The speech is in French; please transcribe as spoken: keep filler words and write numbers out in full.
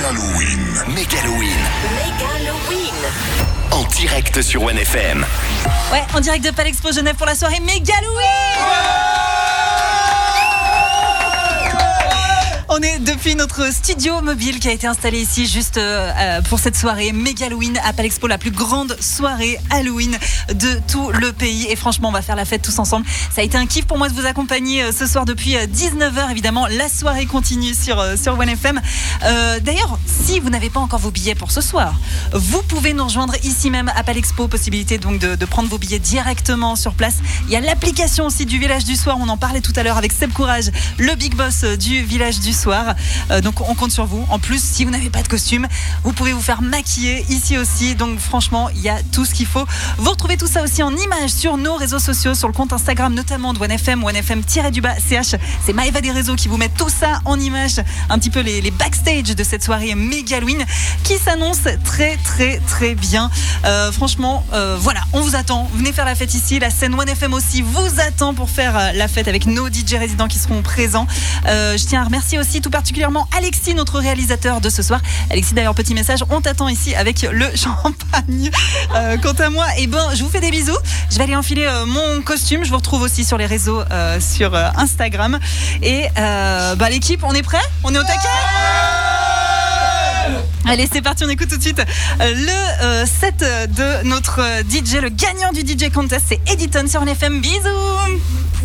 Halloween. Megaloween. Megaloween. En direct sur One F M. Ouais, en direct de Palexpo Genève pour la soirée Megaloween. On est depuis notre studio mobile qui a été installé ici juste euh, pour cette soirée Megaloween à Palexpo, la plus grande soirée Halloween de tout le pays. Et franchement, on va faire la fête tous ensemble. Ça a été un kiff pour moi de vous accompagner euh, ce soir depuis euh, dix-neuf heures. Évidemment, la soirée continue sur, euh, sur One F M. Euh, d'ailleurs, si vous n'avez pas encore vos billets pour ce soir, vous pouvez nous rejoindre ici même à Palexpo. Possibilité donc de, de prendre vos billets directement sur place. Il y a l'application aussi du Village du Soir. On en parlait tout à l'heure avec Seb Courage, le big boss du Village du Soir. Euh, donc on compte sur vous. En plus, si vous n'avez pas de costume, vous pouvez vous faire maquiller ici aussi. Donc franchement, il y a tout ce qu'il faut. Vous retrouvez tout ça aussi en images sur nos réseaux sociaux, sur le compte Instagram notamment de One F M, One F M-du-bas C H. C'est Maëva des réseaux qui vous met tout ça en images, un petit peu les, les backstage de cette soirée Megaloween qui s'annonce très très très bien. Euh, franchement, euh, voilà, on vous attend. Venez faire la fête ici. La scène One F M aussi vous attend pour faire la fête avec nos D J résidents qui seront présents. Euh, je tiens à remercier aussi tout particulièrement Alexis, notre réalisateur de ce soir. Alexis, d'ailleurs, petit message, on t'attend ici avec le champagne. Euh, quant à moi, eh ben, je vous fais des bisous. Je vais aller enfiler euh, mon costume. Je vous retrouve aussi sur les réseaux, euh, sur euh, Instagram. Et euh, bah, l'équipe, on est prêts ? On est au taquet ? Allez, c'est parti, on écoute tout de suite le euh, set de notre D J, le gagnant du D J Contest, c'est Editon sur One F M. Bisous.